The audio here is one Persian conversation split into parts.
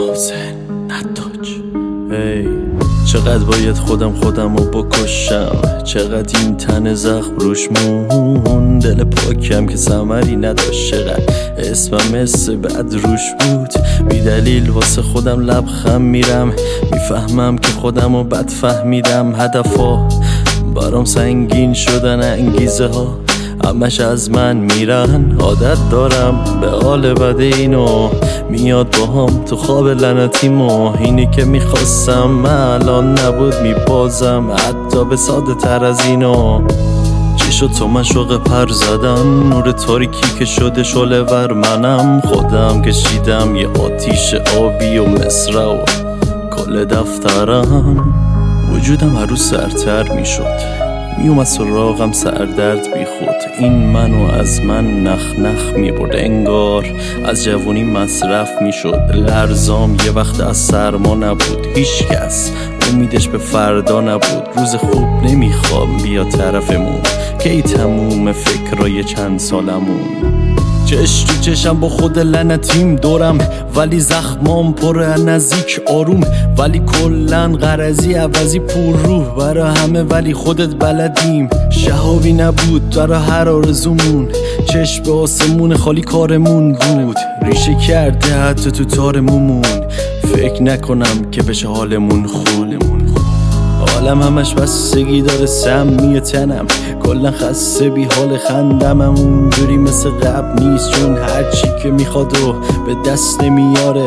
حسین نداج. چقدر باید خودم رو بکشم، چقدر این تن زخم روش مون، دل پاکم که ثمری نداشت، چقدر اسمم مثل بد روش بود، بی دلیل واسه خودم لبخند میرم، میفهمم که خودم رو بد فهمیدم، هدفا برام سنگین شدن، انگیزه ها همش از من میرن، عادت دارم به حال بد اینو، میاد باهام تو خواب لعنتیمو، اینی که میخواستم من الان نبود میبازم، حتی به ساده تر از اینو. چی شد تو مشوق پر زدن، نور تاریکی که شده شعله ور منم، خودم کشیدم یه آتیش آبی و مصرع و کل دفترم، وجودم هر روز سرتر میشد، میومد سراغم سردرد بی خود، این منو از من نخ نخ میبرد، انگار از جوونی مصرف میشد، لرزام یه وقت از سرما نبود، هیچ کس امیدش به فردا نبود، روز خوب نمیخوام بیا طرفمون، کی تموم فکرای چند سالمون، چش تو چشم با خود لعنتیم دورم، ولی زخمام پر نزدیک آروم، ولی کلن غرضی عوضی پر روح برا همه، ولی خودت بلدیم، شهابی نبود برا هر آرزومون، چشم به آسمون خالی کارمون بود، ریشه کرده حتی تو تارمون، فکر نکنم که بشه حالمون خوب، حالم همش بستگی داره سمیه تنم، کلن خسته بی حال خندم، اونجوری مثل قبل نیست، چون هرچی که میخواد و به دست نمیاره،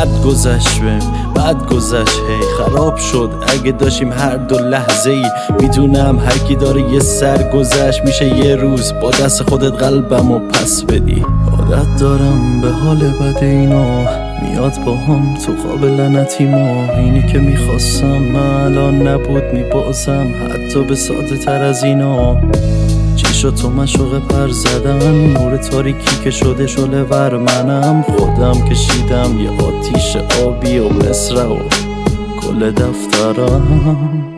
بد گذشت هی خراب شد، اگه داشتیم هر دو لحظه ای، میدونم هر کی داره یه سر گذشت، میشه یه روز با دست خودت قلبمو پس بدی، عادت دارم به حال بد اینو، میاد با هم تو خواب لعنتیمو، اینی که میخواستم من الان نبود میبازم، حتی به ساده تر از اینو. چی شد تو مشوق پر زدن، نور تاریکی که شده شعله ور منم، خودم کشیدم یه آتیش آبی و مصرع و کل دفترم.